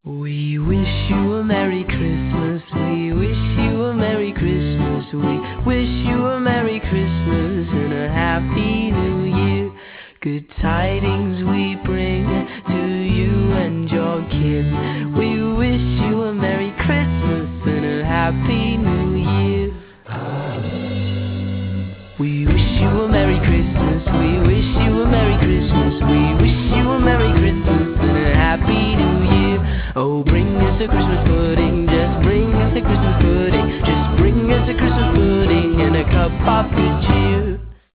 We wish you a Merry Christmas, we wish you a Merry Christmas, we wish you a Merry Christmas and a Happy New Year. Good tidings we bring to you and your kin.